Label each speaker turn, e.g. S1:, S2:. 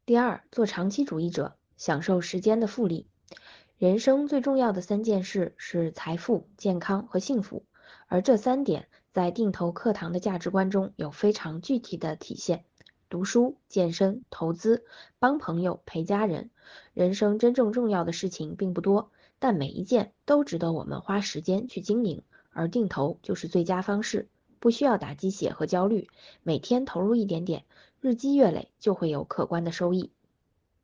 S1: 第二，做长期主义者，享受时间的复利。人生最重要的3件事是财富、健康和幸福，而这3点在定投课堂的价值观中有非常具体的体现。读书、健身、投资、帮朋友、陪家人，人生真正重要的事情并不多，但每一件都值得我们花时间去经营，而定投就是最佳方式。不需要打鸡血和焦虑，每天投入一点点，日积月累就会有可观的收益。